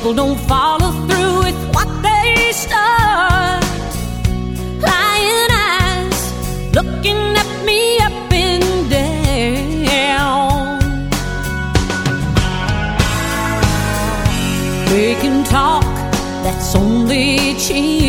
people don't follow through with what they start. Lying eyes looking at me up and down. Making talk that's only cheap.